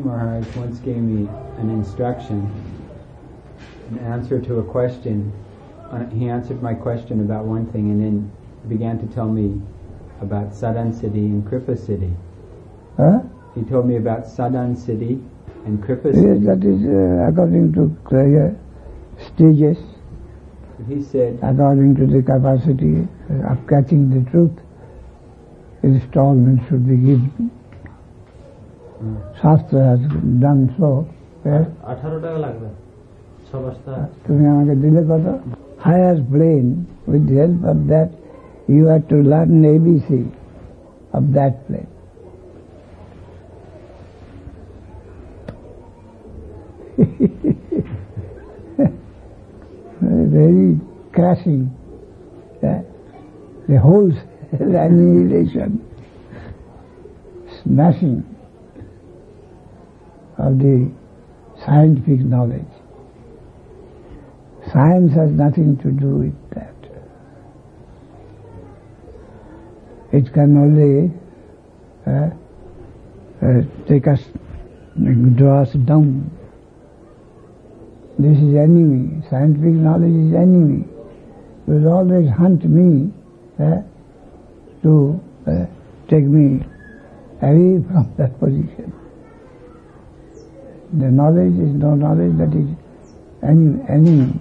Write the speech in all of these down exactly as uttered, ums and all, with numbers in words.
Guru Maharaj once gave me an instruction, an answer to a question. Uh, he answered my question about one thing and then began to tell me about Sadan Siddhi and Kripa Siddhi. Huh? He told me about Sadan Siddhi and Kripa Yes, Siddhi. that is uh, according to uh, stages, He said, according to the capacity uh, of catching the truth, installment should be given. uh, Shastra has done so. Yes? আঠারো টাকা লাগবে ছ বস্তা তুমি আমাকে দিলে কত? Higher plane, with the help of that, you have to learn A B C of that plane. Very crashing. Yeah. The whole annihilation, smashing of the scientific knowledge. Science has nothing to do with that. It can only uh, uh, take us, draw us down. This is enemy. Scientific knowledge is enemy. It will always hunt me uh, to uh, take me away from that position. The knowledge is no knowledge that is enemy. enemy.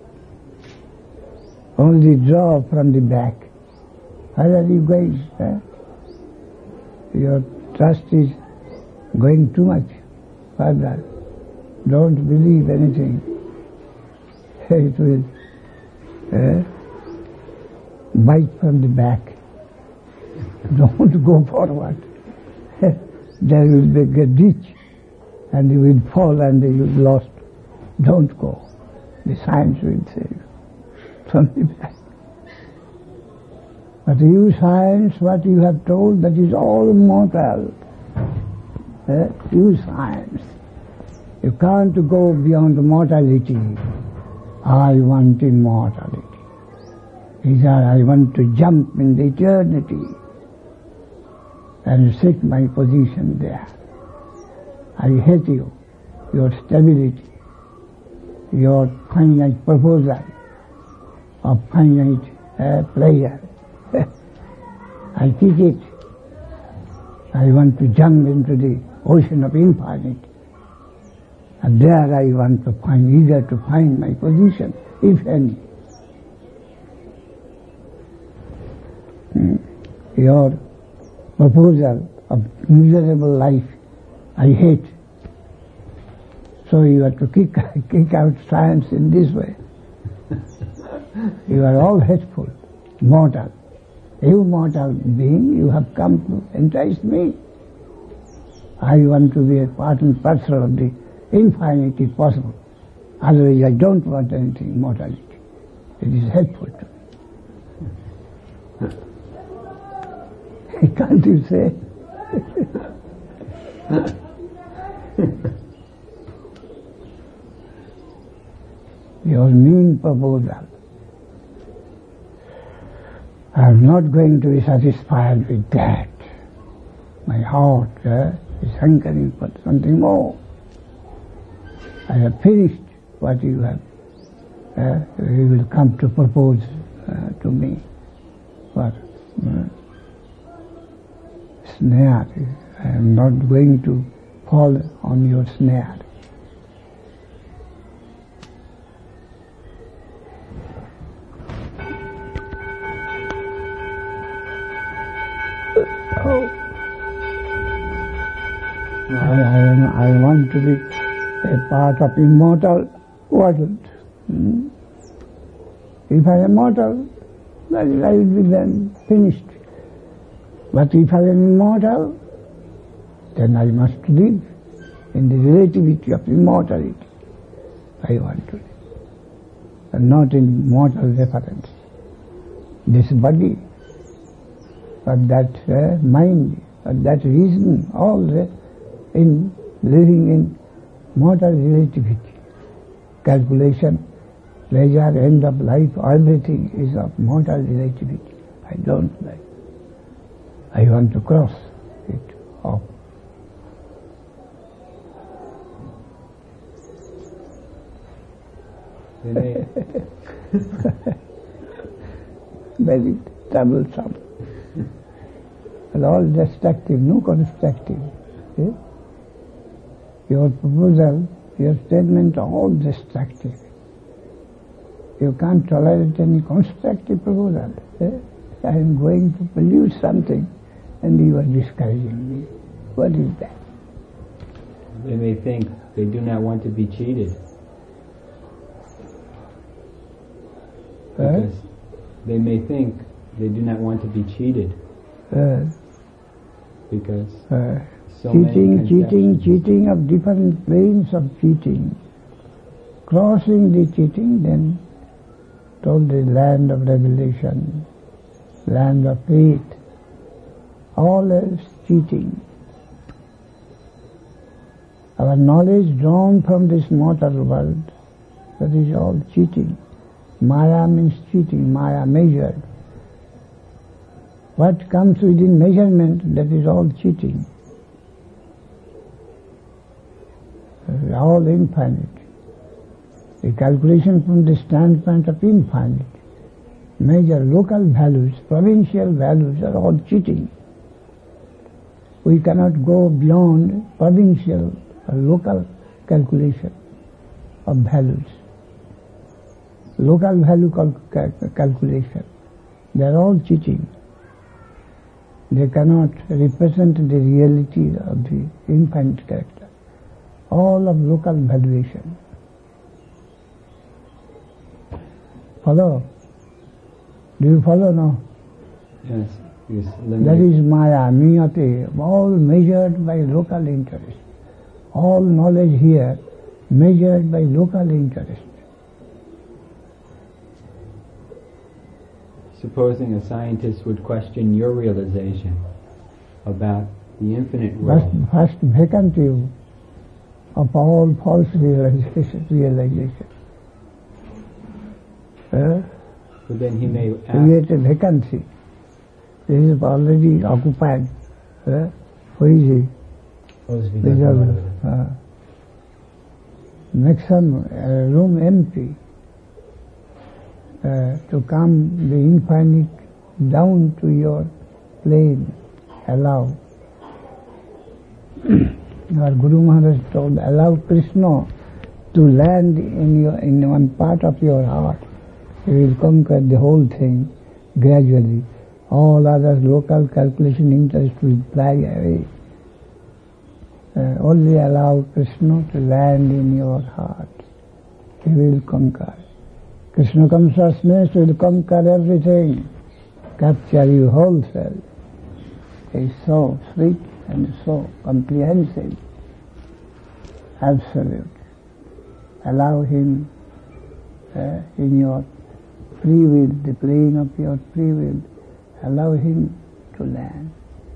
Only draw from the back. Where are you going? Eh? Your trust is going too much further. Don't believe anything. It will eh, bite from the back. Don't go forward. There will be a ditch and you will fall and you will lost. Don't go. The science will save you from the back. But you science, what you have told, that is all mortal. Eh? You science. You can't go beyond mortality. I want immortality. These are, I want to jump in the eternity and set my position there. I hate you, your stability, your finite proposal of finite uh, pleasure. I kick it. I want to jump into the ocean of infinite. And there I want to find, eager to find my position, if any. Your proposal of miserable life, I hate. So you have to kick, kick out science in this way. You are all hateful, mortal. You mortal being, you have come to entice me. I want to be a part and parcel of the infinite if possible. Otherwise I don't want anything, mortality. It is helpful to me. Can't you say? Your mean proposal. I am not going to be satisfied with that. My heart uh, is hankering for something more. I have finished what you have, uh, you will come to propose uh, to me. What? Uh, snare. I am not going to fall on your snare. Oh. I, I, am, I want to be a part of immortal world. Hmm? If I am mortal, then I will be then finished. But if I am immortal, then I must live in the relativity of immortality. I want to live, and not in mortal reference. This body, but that uh, mind, but that reason, all the, in living in mortal relativity. Calculation, pleasure, end of life, everything is of mortal relativity. I don't like. I want to cross it off. They Very troublesome. And all destructive, no constructive. See? Your proposal, your statement are all destructive. You can't tolerate any constructive proposal. See? I am going to produce something and you are discouraging me. What is that? They may think they do not want to be cheated. Uh, Because they may think they do not want to be cheated. uh, Because uh, so cheating, many cheating, conceptions. cheating of different planes of cheating. Crossing the cheating, then told the land of revelation, land of faith. All else cheating. Our knowledge drawn from this mortal world, that is all cheating. Maya means cheating, Maya measured. What comes within measurement, that is all cheating. All infinite. The calculation from the standpoint of infinite. Measure local values, provincial values are all cheating. We cannot go beyond provincial or local calculation of values. Local value cal- cal- calculation. They are all cheating. They cannot represent the reality of the infinite character. All of local valuation. Follow? Do you follow now? Yes, yes, That is Maya, Niyati, all measured by local interest. All knowledge here measured by local interest. Supposing a scientist would question your realization about the infinite First, world, first vacant you of all false realization. realization. Uh, but then he may ask, create a vacancy. This is already occupied. Uh, who is he? Reserve. Uh, make some uh, room empty uh, to come the infinite down to your plane. Allow. Our Guru Maharaj told, allow Krishna to land in your in one part of your heart. He will conquer the whole thing gradually. All other local calculation interest will fly away. Uh, only allow Krishna to land in your heart. He will conquer. Krishna consciousness will conquer everything, capture you wholesale. He is so sweet and so comprehensive, absolute. Allow him uh, in your free will, the plane of your free will, allow him to land.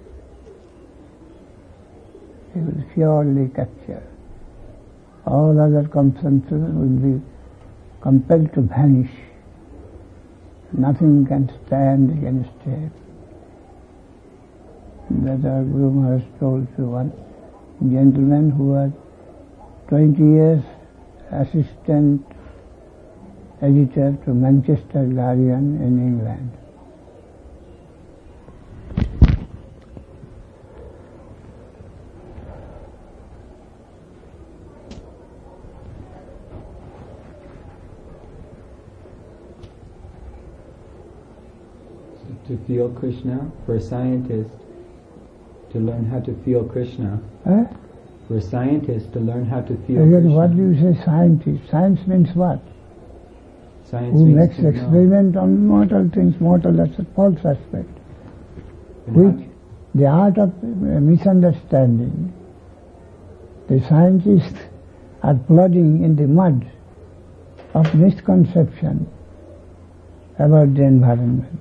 He will surely capture. All other conceptions will be compelled to vanish. Nothing can stand against him. That our Guru Maharaj told to one gentleman who was twenty years assistant editor to Manchester Guardian in England. to feel Krishna, for a scientist to learn how to feel Krishna, Huh? for a scientist to learn how to feel Again, Krishna. what do you say scientist? Science means what? Science Who means makes to know. experiment on mortal things, mortal, that's a false aspect. And how- Which, the art of uh, misunderstanding, the scientists are plodding in the mud of misconception about the environment.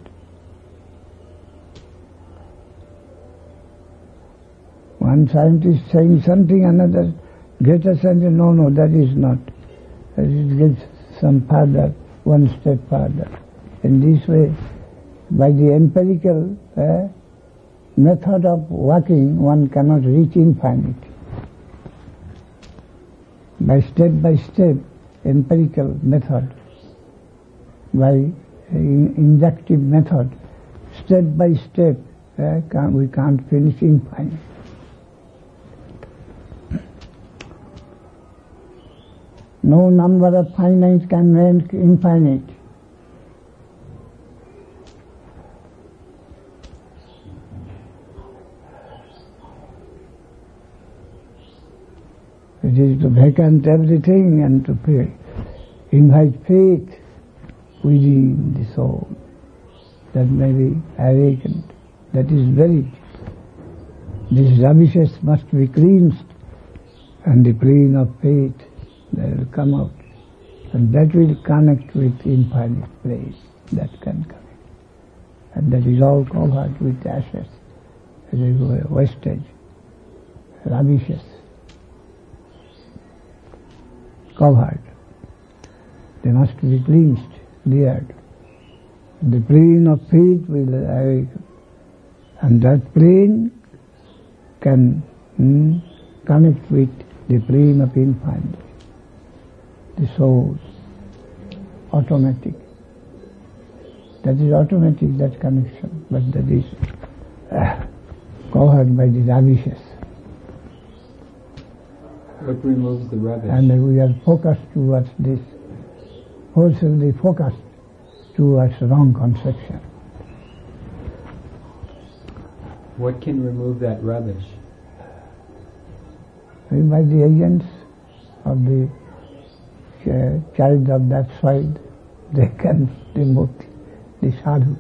One scientist saying something, another greater scientist, no, no, that is not. It gives some further, one step further. In this way, by the empirical uh, method of working, one cannot reach infinity. By step by step, empirical method, by in, inductive method, step by step, uh, can't, we can't finish infinite. No number of finite can make infinite. It is to vacant everything and to pray. Invite faith within the soul that may be awakened. That is very. These rubbishes must be cleansed, and the plane of faith that will come out, and that will connect with infinite place. That can connect, and that is all covered with ashes, as a wastage, rubbishes, covered. They must be cleansed, cleared. The plane of faith will awaken, and that plane can hmm, connect with the plane of infinite. The soul, automatic. That is automatic, that connection, but that is uh, covered by the rubbishes. What removes the rubbish? And we are focused towards this, forcibly focused towards wrong conception. What can remove that rubbish? By the agents of the uh, child of that side, they can remove the, the sadhu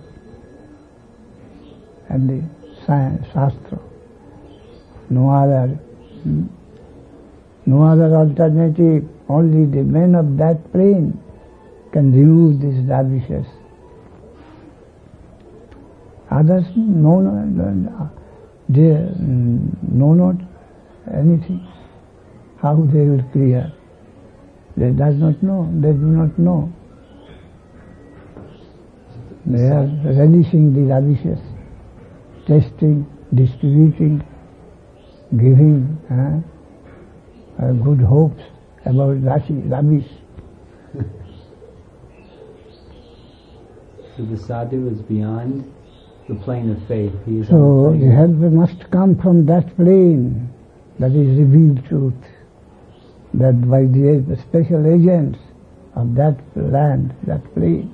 and the science, shastra. No other, hmm? no other alternative. Only the men of that plane can remove these rubbishes. Others know not, they know not anything. How they will clear? They does not know. They do not know. They are relishing the rubbishes, testing, distributing, giving uh, uh, good hopes about rubbish. So the sadhu is beyond the plane of faith. He is so the help must come from that plane, that is revealed truth, that by the special agents of that land, that plane,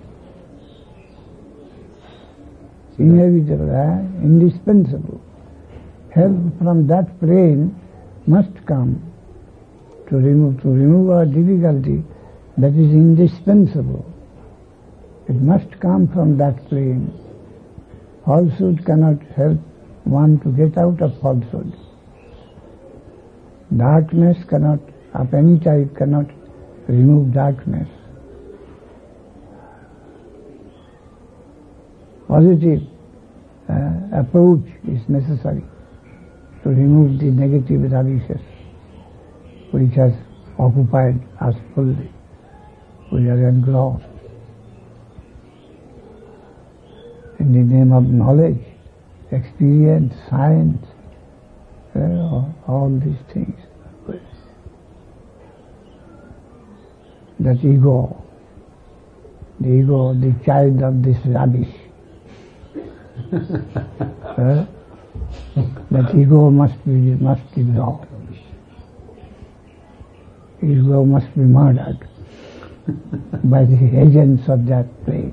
so inevitable, eh? indispensable. Help from that plane must come to remove, to remove our difficulty. That is indispensable. It must come from that plane. Falsehood cannot help one to get out of falsehood. Darkness cannot, of any type, cannot remove darkness. Positive uh, approach is necessary to remove the negative rubbishes which has occupied us fully. We are engrossed. In the name of knowledge, experience, science, uh, all these things. That ego, the ego, the child of this rubbish. uh, that ego must be must dissolve. Ego must be murdered by the agents of that plague.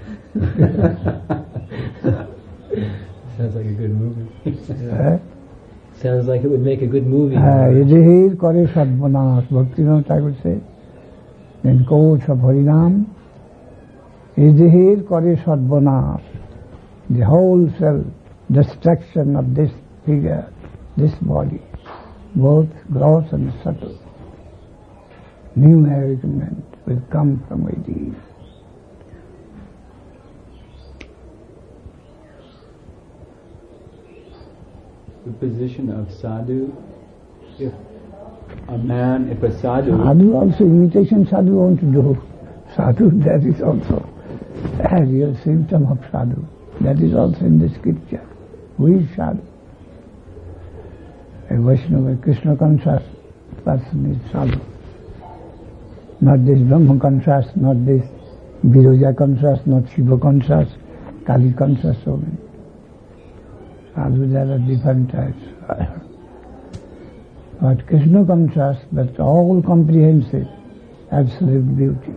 Sounds like a good movie. uh, Sounds like it would make a good movie. Yadihir kare sadvanas, Bhaktivinoda Thakur says. In quotes of Harinam, Yadihir kare sadvanas, the whole self destruction of this figure, this body, both gross and subtle. New awakenment will come from within. The position of sadhu, if a man, if a sadhu... Sadhu also, imitation sadhu won't do. Sadhu, that is also a real symptom of sadhu. That is also in the scripture. Who is sadhu? A Vaishnava, a Krishna conscious person is sadhu. Not this Brahma conscious, not this Viroja conscious, not Shiva conscious, Kali conscious only. Sadhu, there are different types. But Krishna conscious, that's all comprehensive, absolute beauty.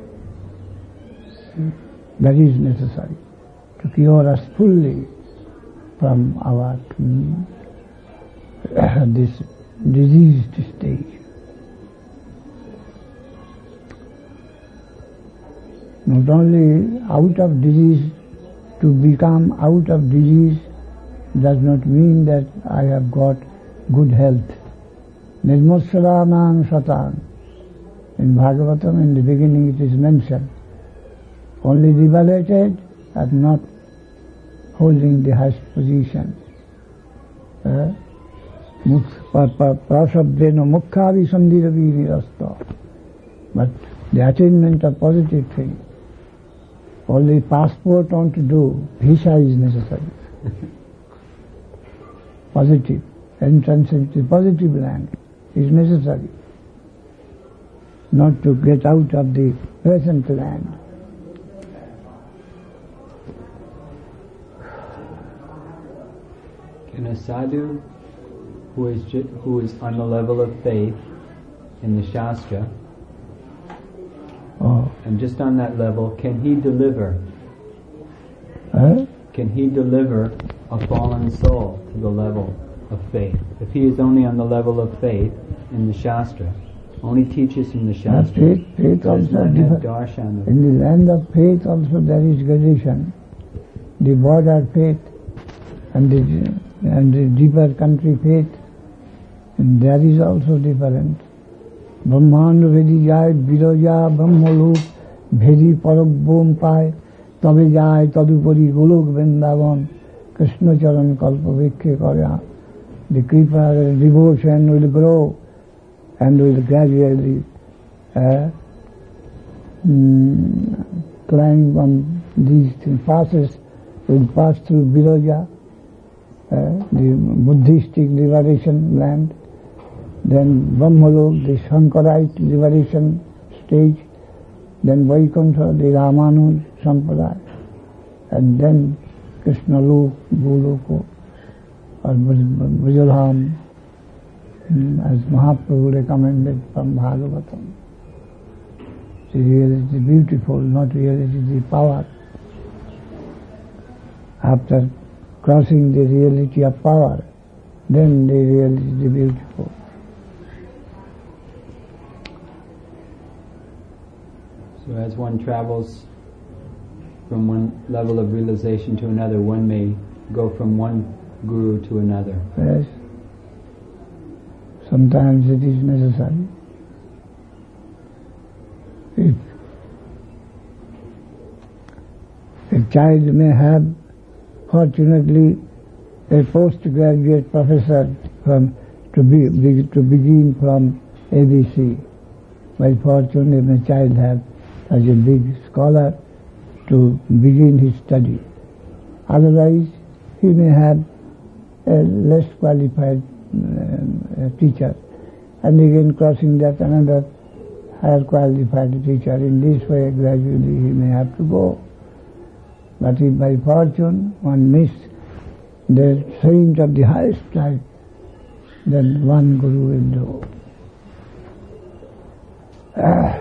That is necessary to cure us fully from our mm, this diseased stage. Not only out of disease, to become out of disease does not mean that I have got good health. Nirmotsharanang Satan. In Bhagavatam, in the beginning it is mentioned. Only liberated and not holding the highest position. Prasabdeno mukkhari sandhiravi nirasta. But the attainment of positive thing, only passport want to do, visa is necessary. Positive, entrance into positive land is necessary, not to get out of the present land. Can a sadhu who is ju- who is on the level of faith in the Shastra, Oh. and just on that level, can he deliver? Huh? Can he deliver a fallen soul to the level of faith? If he is only on the level of faith in the Shastra, only teaches from the Shastra, faith, faith does also not have differ. darshan. In the land of faith also there is gradation. The border faith and the, and the deeper country faith, and there is also different. Brahmanda vedi jai viroja brahmalook vedi parabhom pai tabe jai tadupari golok vrindavan Krishna charan kalpa vikhe karya. The kripa devotion will grow and will gradually uh, mm, climb on these things, passes, will pass through Viroja, uh, the Buddhistic liberation land, then Brahmalok, the Shankarite liberation stage, then Vaikuntha, the Ramanuj Sampradaya, and then Krishna Lok, Goloko, or Brajadham, as Mahaprabhu recommended from Bhagavatam. The reality beautiful, not reality the power. After crossing the reality of power, then the reality beautiful. So as one travels from one level of realization to another, one may go from one guru to another. Yes. Sometimes it is necessary. If a child may have, fortunately, a postgraduate professor from to be, be to begin from A B C. By fortune, if a child have as a big scholar to begin his study. Otherwise, he may have a less qualified uh, teacher, and again crossing that another higher qualified teacher. In this way, gradually he may have to go. But if by fortune one miss the saint of the highest type, then one guru will do. Ah.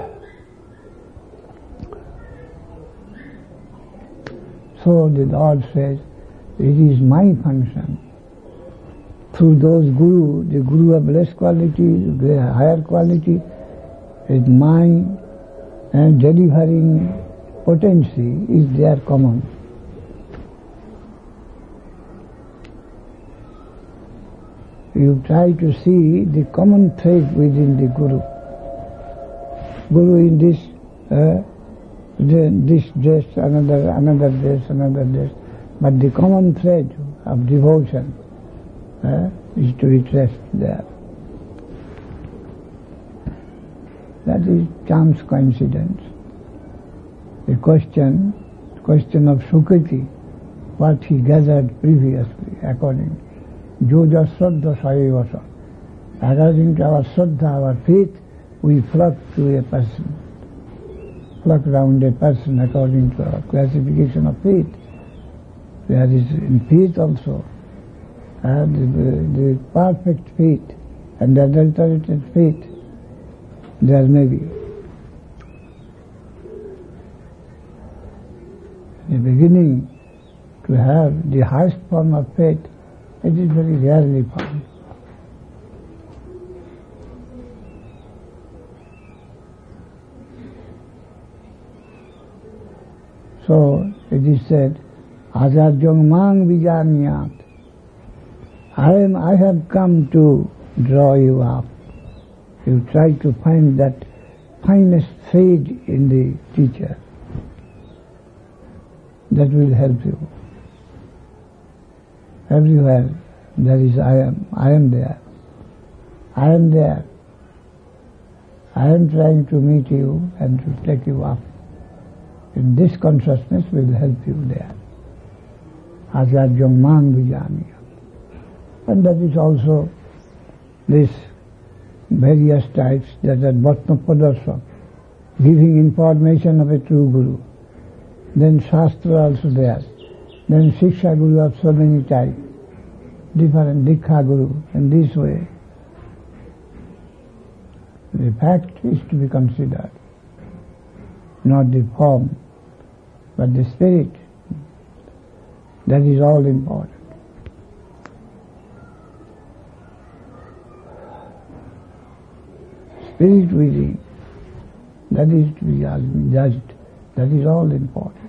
So the Lord says, it is my function. Through those guru, the guru of less quality, the higher quality, is my uh, delivering potency is their common. You try to see the common thread within the guru. Guru in this, uh, the, this dress, another, another dress, another dress, but the common thread of devotion uh, is to be traced there. That is chance coincidence. The question, question of Sukati, what he gathered previously, according Joja Shraddha Sayevasa. According to our Shraddha, our faith, we flock to a person. flock around a person according to our classification of faith. There is in faith also uh, the, the perfect faith and the adulterated faith. There may be. In the beginning, to have the highest form of faith, it is very rarely found. So it is said, Ajadyang mang vijaniyat. I am, I have come to draw you up. You try to find that finest shade in the teacher. That will help you. Everywhere there is I am, I am there. I am there. I am trying to meet you and to take you up. And this consciousness will help you there. Ajadyang mang vijaniya. And that is also this various types that are Bhatma Padarshak, giving information of a true Guru. Then Shastra also there. Then Shiksha Guru of so many types. Different Dikha Guru in this way. The fact is to be considered. Not the form, but the spirit. That is all important. Spirit within, that is to be judged. That is all important.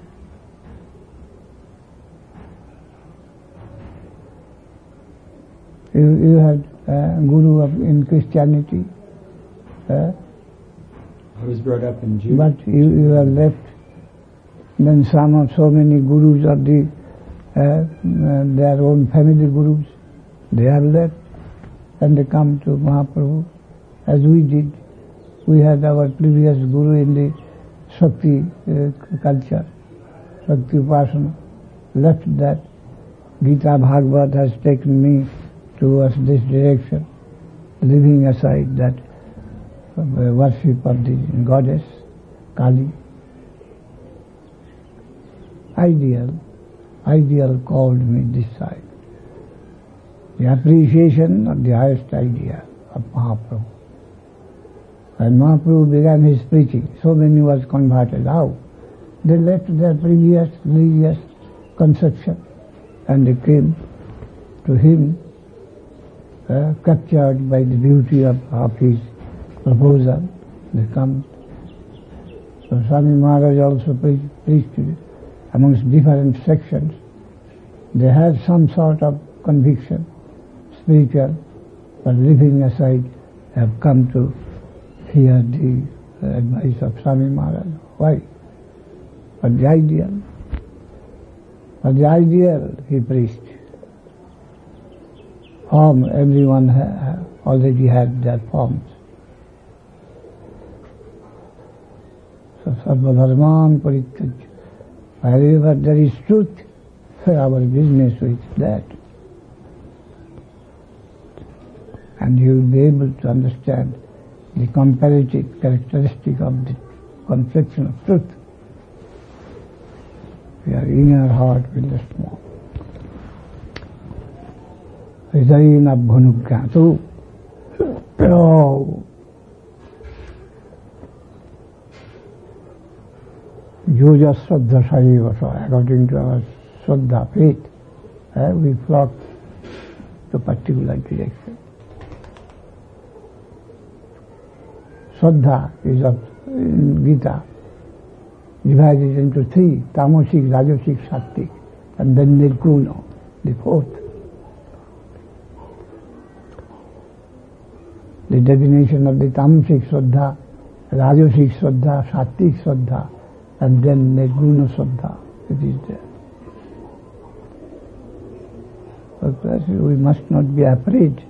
You, you had uh, Guru of, in Christianity. Uh, I was brought up in Judaism. But you, you have left. Then some of so many Gurus are the uh, uh, their own family Gurus. They have left and they come to Mahaprabhu, as we did. We had our previous Guru in the Shakti uh, culture, Shakti Upasana. Left that. Gita Bhagavad has taken me towards this direction, leaving aside that uh, worship of the goddess, Kali. Ideal, ideal called me this side. The appreciation of the highest idea of Mahaprabhu. And Mahaprabhu began his preaching, so many was converted. How? They left their previous religious conception and they came to him, uh, captured by the beauty of, of his proposal. They come. So Swami Maharaj also pre- preached amongst different sections. They had some sort of conviction, spiritual, but leaving aside, have come to hear the uh, advice of Swami Maharaj. Why? For the ideal. For the ideal he preached. Form, everyone ha- already had their forms. So sarva dharman parityajya. Wherever there is truth, our business with that. And you will be able to understand the comparative characteristic of the confliction of truth. Your inner heart will respond. Hridayena bhanugyatu. Oh. Yuja Shraddha Sarivasa, according to our Shraddha faith, uh, we flock to a particular direction. Shraddha is of, in Gita, divided into three, Tamasic, Rajasic, Sattvic, and then Nirguna, the fourth. The definition of the Tamasic Shraddha, Rajasic Shraddha, Sattvic Shraddha, and then Nirguna Shraddha, it is there. But we must not be afraid,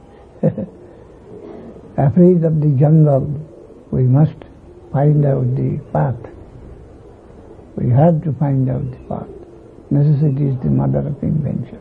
afraid of the jungle. We must find out the path. We have to find out the path. Necessity is the mother of invention.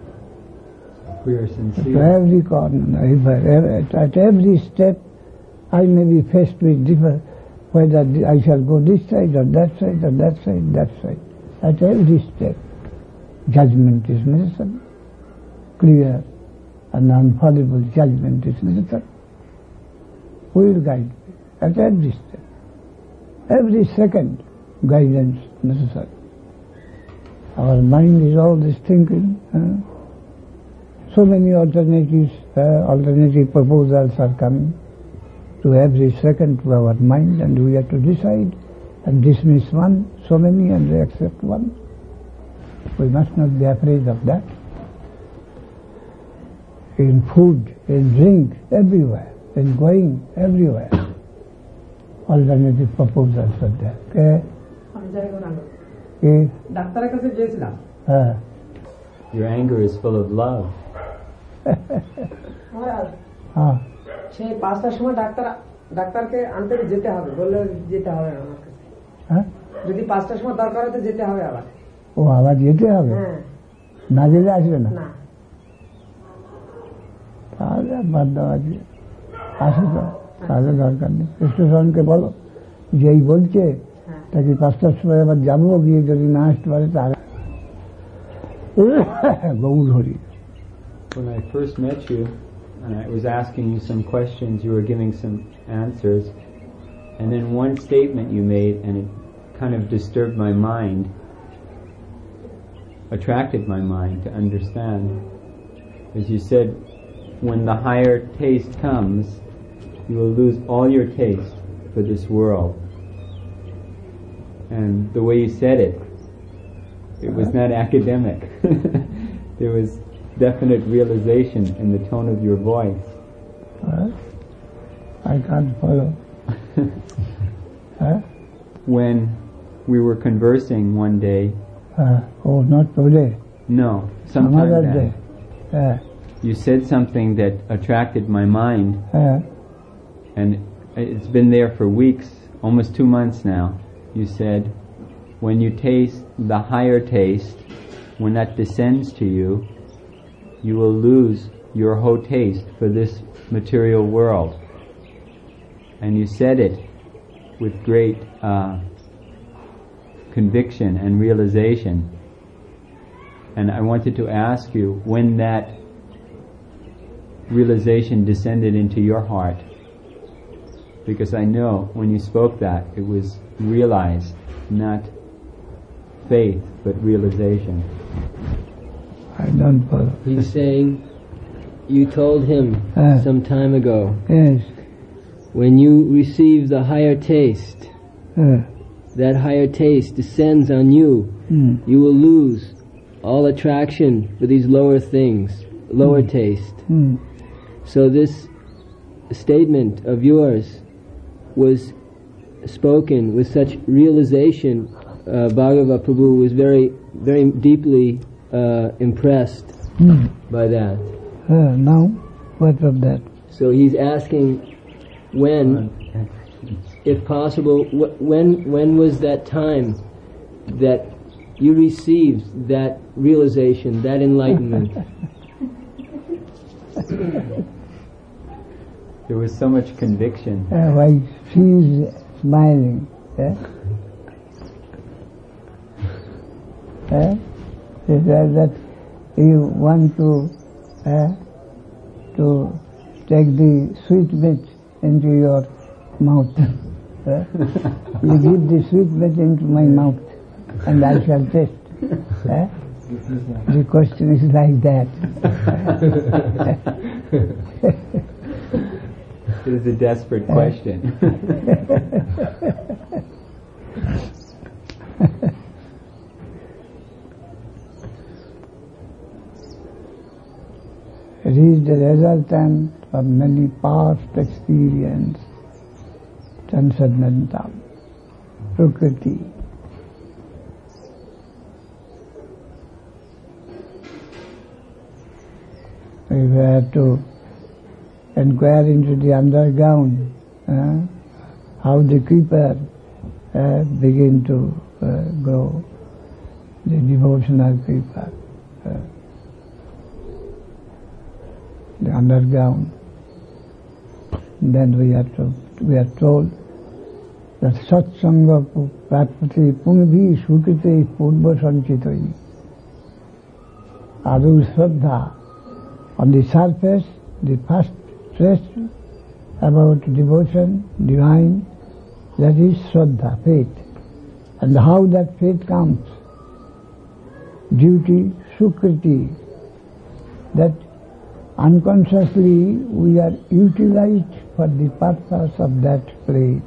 We are sincere. At every corner, at every step, I may be faced with different, whether I shall go this side or that side or that side, that side. At every step, judgment is necessary. Clear and unfallible judgment is necessary. Who will guide me? At every step. Every second, guidance necessary. Our mind is always thinking. Uh, so many alternatives, uh, alternative proposals are coming to every second to our mind, and we have to decide and dismiss one, so many, and accept one. We must not be afraid of that. In food, in drink, everywhere, in going, everywhere, alternative proposals are there. Okay? Okay? Uh, Your anger is full of love. ah. সেই পাঁচটার সময় doctor ডাক্তারকে আনতে যেতে হবে, বললে যেতে হবে না আমার কাছে। হ্যাঁ? যদি পাঁচটার সময় দরকার হতে যেতে হবে আবার। ও আবার যেতে হবে? হ্যাঁ। না গেলে আসবে না? না। তাহলে বাদ দেওয়া আছে, আসে তো, তাহলে দরকার নেই। স্টেশনকে বলো, যেই বলছে তাকে পাঁচটার সময় আবার যাবো, গিয়ে যদি না আসতে পারে তাহলে Gour Hari. When I first met you, and I was asking you some questions, you were giving some answers, and then one statement you made, and it kind of disturbed my mind, attracted my mind to understand. As you said, when the higher taste comes, you will lose all your taste for this world. And the way you said it, it was not academic. There was definite realization in the tone of your voice. Huh? I can't follow. Huh? When we were conversing one day, Uh, oh, not today. no, sometime Another back, day. Uh, you said something that attracted my mind, uh, and it's been there for weeks, almost two months now. You said, when you taste the higher taste, when that descends to you, you will lose your whole taste for this material world. And you said it with great uh, conviction and realization. And I wanted to ask you when that realization descended into your heart. Because I know when you spoke that, it was realized, not faith, but realization. I don't follow. He's saying, you told him Uh. some time ago, Yes. when you receive the higher taste, Uh, that higher taste descends on you, mm, you will lose all attraction for these lower things, lower taste. mm. So this statement of yours was spoken with such realization. uh, Bhagavad Prabhu was very, very deeply uh, impressed Mm. by that. Uh, now, what of that? So he's asking when, if possible, wh- when when was that time that you received that realization, that enlightenment? There was so much conviction. Uh, why she is smiling? Eh? Eh? She said that you want to eh, to take the sweet meat into your mouth. Eh? You give the sweet meat into my mouth, and I shall taste. Eh? The question is like that. It is a desperate question. It is the resultant of many past experience, transcendental, Prakriti. We were to inquire into the underground, uh, how the creeper uh, begin to uh, grow, the devotional creeper. Uh, the underground. then we are to, we are told that satsanga prapati punbhi sukriti purva sanchitai. Adu Shraddha. On the surface, the first stress about devotion, divine, that is Shraddha, faith. And how that faith comes? Duty, sukriti, that unconsciously we are utilized for the purpose of that faith.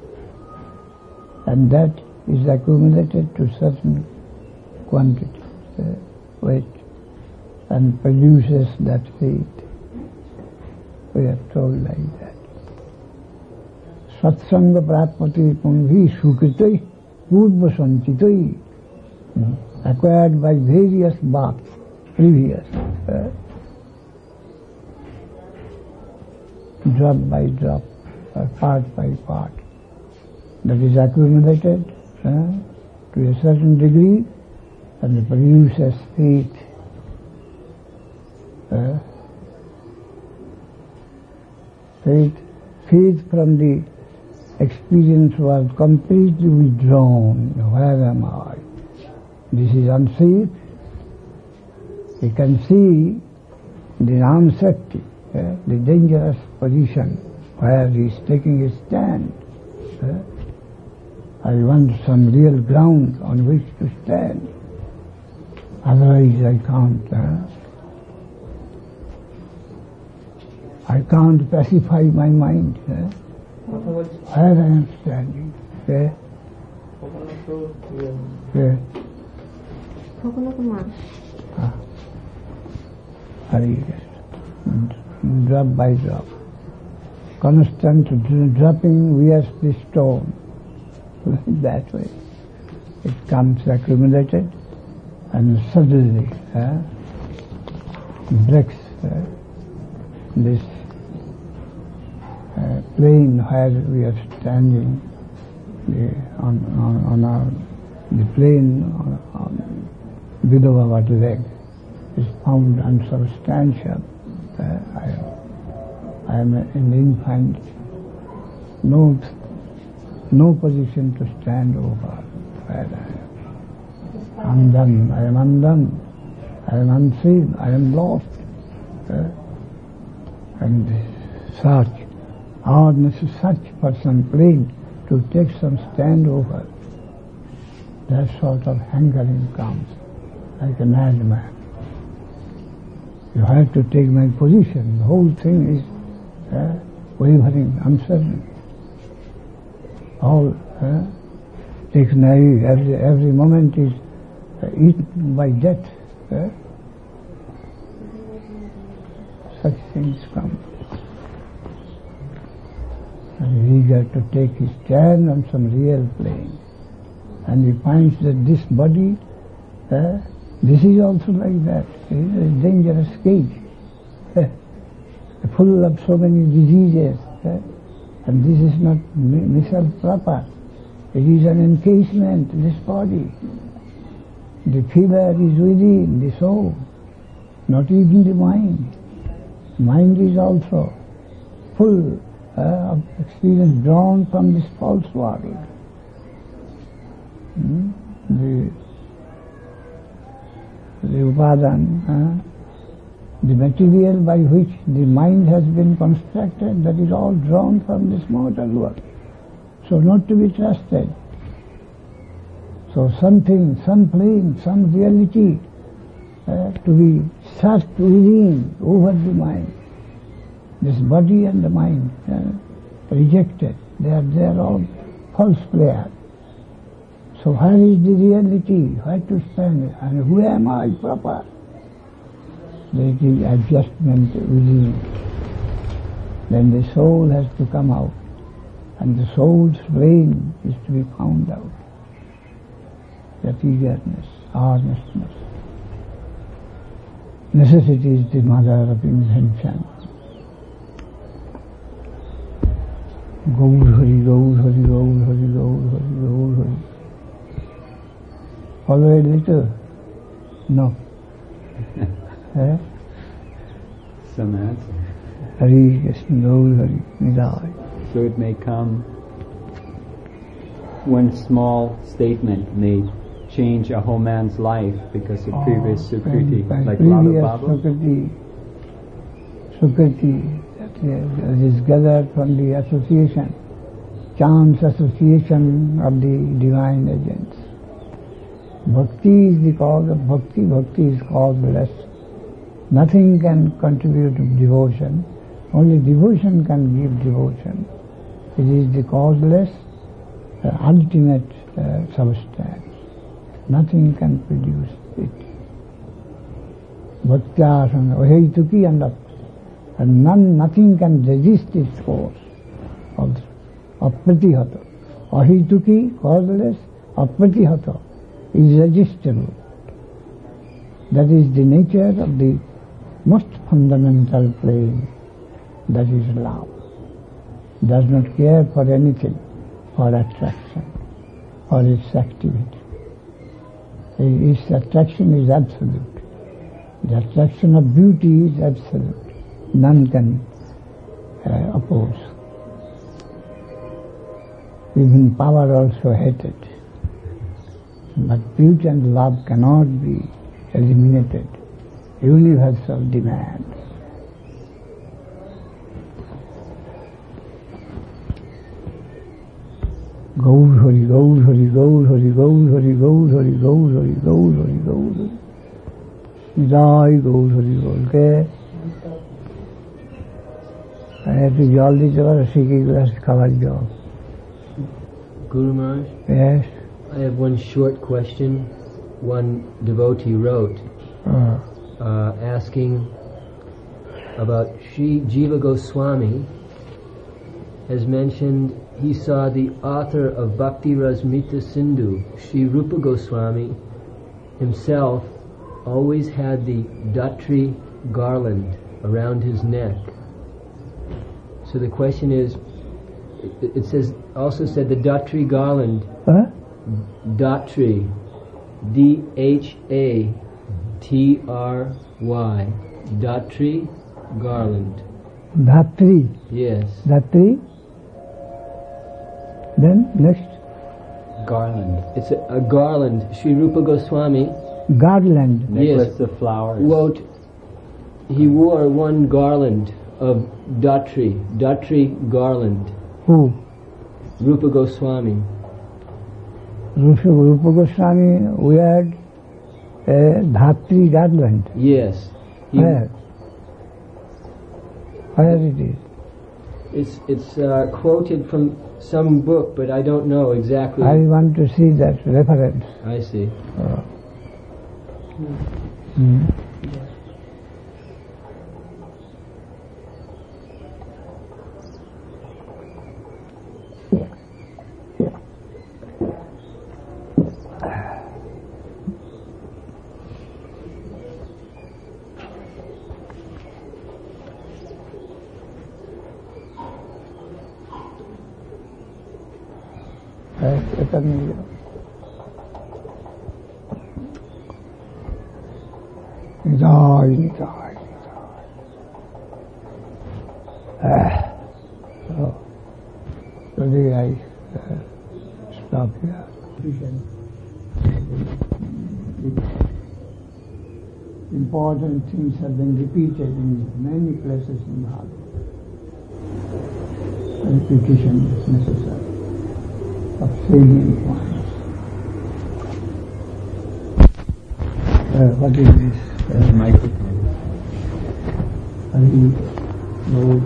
And that is accumulated to certain quantity, uh, weight, and produces that faith. We are told like that. Satsanga prapati punvi sukritai purva sanchitai, acquired by various births, previous, uh, drop by drop, or part by part. That is accumulated uh, to a certain degree and produces faith. Uh, faith, faith from the experience was completely withdrawn. Where am I? This is unsafe. You can see the Ram-Shakti, uh, the dangerous position where he is taking a stand. Uh, I want some real ground on which to stand. Otherwise I can't. Uh, I can't pacify my mind. Uh, where I am standing. Uh, uh, ah, Hari Krishna. Drop by drop. Constant dropping wears the stone. That way. It comes accumulated and suddenly uh, breaks uh, this uh, plane where we are standing the, on, on, on our, the plane on, on below our leg is found unsubstantial. Uh, I, I am in infinite, no No position to stand over where I am. Undone, I am undone, I am unseen, I am lost. Uh, and such, hardness is such for some plane to take some stand over. That sort of hankering comes like a madman. You have to take my position. The whole thing is uh, wavering, uncertain. All uh, takes naive. Every, every moment is uh, eaten by death. Uh, such things come. And he is eager to take his stand on some real plane. And he finds that this body, uh, this is also like that. It is a dangerous cage, uh, full of so many diseases. Uh, And this is not missile proper. It is an encasement, this body. The fever is within the soul, not even the mind. Mind is also full uh, of experience drawn from this false world. Hmm? The, the upadan, uh, the material by which the mind has been constructed, that is all drawn from this mortal world. So not to be trusted. So something, some plane, some reality uh, to be searched within, over the mind. This body and the mind uh, rejected. They are, they are all false players. So where is the reality? Where to stand? And who am I proper? There is adjustment within. Then the soul has to come out, and the soul's brain is to be found out. That eagerness, earnestness. Necessity is the mother of invention. Gaur Hari, Gaur Hari, Gaur Hari, Gaur Hari, Gaur Hari. Follow it later? No. Eh? Some answer. Hari Krishna, Gaur Hari Nidai. So it may come, one small statement may change a whole man's life because of previous Oh, Sukriti, by like previous Lala Baba. Sukriti, Sukriti that is, that is gathered from the association, chance association of the divine agents. Bhakti is the cause of bhakti, bhakti is causeless. Nothing can contribute to devotion, only devotion can give devotion. It is the causeless, uh, ultimate uh, substance. Nothing can produce it. Bhaktyasana, Aheituki and and none, nothing can resist its course. Also, Apratihata. Aheituki, causeless, Apratihata is resistible. That is the nature of the most fundamental plane, that is love. Does not care for anything, for attraction, or its activity. Its attraction is absolute. The attraction of beauty is absolute. None can uh, oppose. Even power also hated. But beauty and love cannot be eliminated. Universal demand. Gaur Hari, Gaur Hari, Gaur Hari, Gaur Hari, Gaur Hari, Gaur Hari, Gaur Hari, Gaur Hari. Nidai Gaur Hari বল কে একটু জল দিতে পারো শিখি glass খাবার জল. Guru Maharaj, Yes. I have one short question. One devotee wrote Uh, uh, asking about Sri Jiva Goswami has mentioned he saw the author of Bhakti Rasmrita Sindhu, Sri Rupa Goswami himself, always had the Datri garland around his neck. So the question is, it, it says also said the Datri garland, huh? Datri, D H A T R Y, Datri garland. Dhatri. Yes. Dhatri. Then next. Garland, It's a, a garland. Sri Rupa Goswami Garland. necklace of flowers. wrote, he wore one garland of Datri, Datri garland. Who? Rupa Goswami. Rupa, Rupa Goswami weared a Dhatri garland. Yes. He, Where? Where it is? It's it's uh, quoted from some book, but I don't know exactly. I want to see that reference. I see. Uh, hmm. It Nidai, Nidai, Nidai. So, today I uh, stop here. Important things have been repeated in many places in Bhagavad. Repetition is necessary of salient points. Uh, what is this? There's a microphone. Hari, Lord,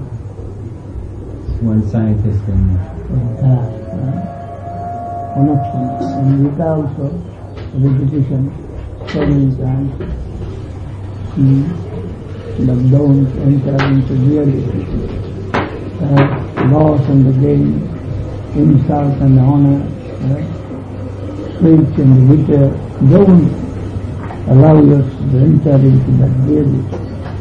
One scientist in there. uh, one of them. And Gita also, repetition, so many times. Hmm. But don't enter into reality. Uh, loss and the gain, insult and honor, uh, sweet and bitter. Don't allow us to enter into that reality.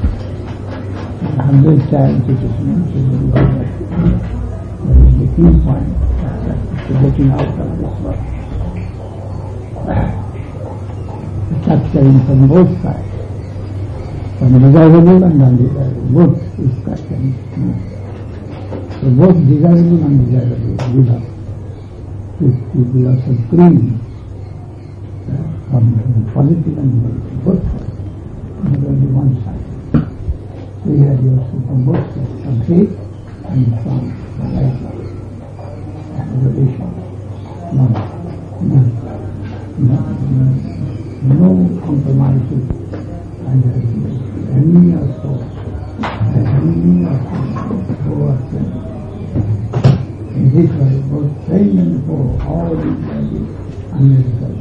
A hundred times it is mentioned in the Bible. That is the key point, uh, to getting out of this world. Uh, capturing from both sides. desirable and undesirable, both is question. So both desirable and undesirable, we have fifty of supreme, uh, from positive and negative, both sides, not only one side. So you have yourself from both sides, from faith and from the light life, and relation. No, no, no, no, no compromises, and there is no enemy or soul, the enemy or foe or friend. In this way, both friend and foe, all these values unnecessary.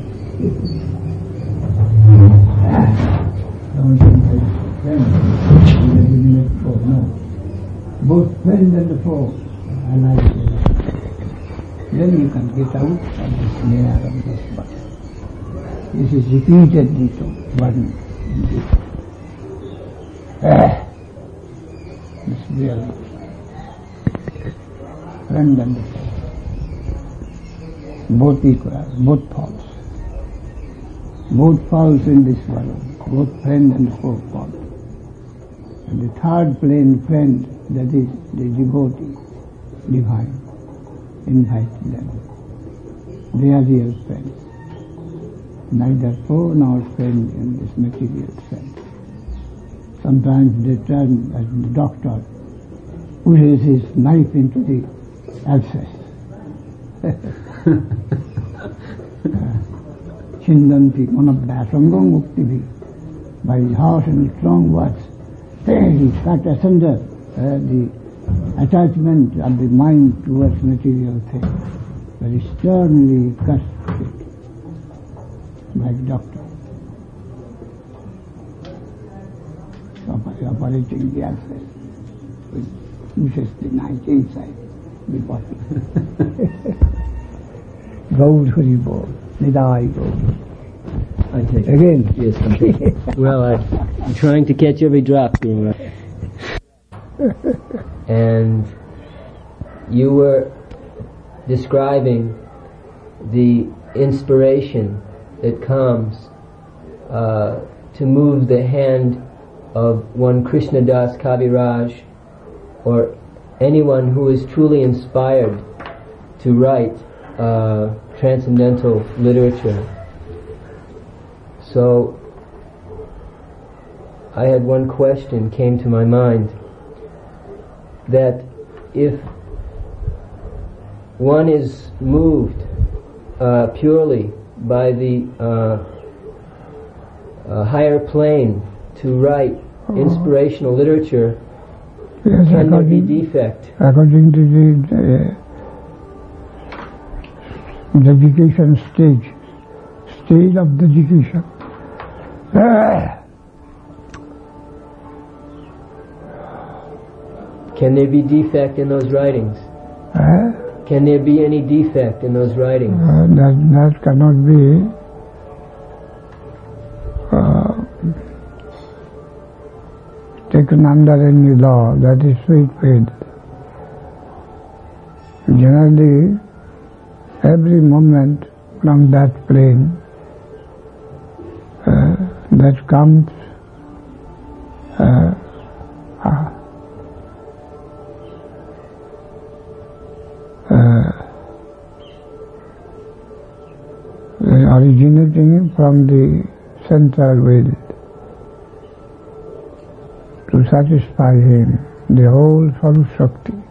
Don't think that friend is a eliminate foe, no. Both friend and foe are like this. Then you can get out of this snare of this body. This is repeatedly to one in this. Ah, this real friend and foe. Both equal, both false. Both false in this world, both friend and foe false. And the third plane friend, that is the devotee, divine, invite them. They are real friends. Neither foe nor friend in this material sense. Sometimes they turn as the doctor pushes his knife into the abscess. Chindanti manabhyasangam muktivi. By harsh and strong words, he cut asunder uh, the attachment of the mind towards material things. Very sternly cut it, like doctor, operating the abscess, which pushes the knife inside the body. Gaur Hari Bol, Nidai Gaur. I take it. Again. Yes, I'm taking it. Well, I'm trying to catch every drop, Guru. And you were describing the inspiration that comes uh, to move the hand of one Krishnadas Kaviraj or anyone who is truly inspired to write uh, transcendental literature. So I had one question came to my mind, that if one is moved uh, purely by the uh, uh, higher plane to write oh. inspirational literature, yes, can there be defect? According to the uh, dedication stage, stage of dedication. Ah. Can there be defect in those writings? Uh, Can there be any defect in those writings? Uh, that, that cannot be uh, taken under any law. That is sweet faith. Generally, every moment from that plane uh, that comes uh, uh, Uh, originating from the central will to satisfy him, the whole Swarup Shakti.